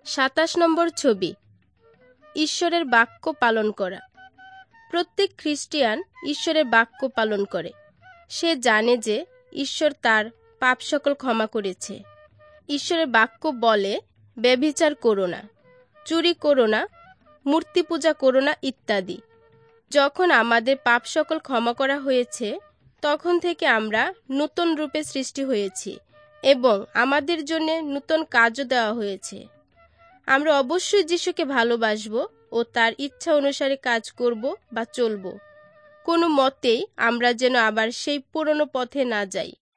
27 নম্বর ছবি, ঈশ্বরের বাক্য পালন করা। প্রত্যেক খ্রিস্টিয়ান ঈশ্বরের বাক্য পালন করে। সে জানে যে ঈশ্বর তার পাপ সকল ক্ষমা করেছে। ঈশ্বরের বাক্য বলে, ব্যভিচার করো না, চুরি করো না, মূর্তি পূজা করো না ইত্যাদি। যখন আমাদের পাপ সকল ক্ষমা করা হয়েছে, তখন থেকে আমরা নতুন রূপে সৃষ্টি হয়েছি এবং আমাদের জন্য নতুন কাজও দেওয়া হয়েছে। আমরা অবশ্যই যিশুকে ভালোবাসবো ও তার ইচ্ছা অনুসারে কাজ করব বা চলব। কোনো মতেই আমরা যেন আবার সেই পুরনো পথে না যাই।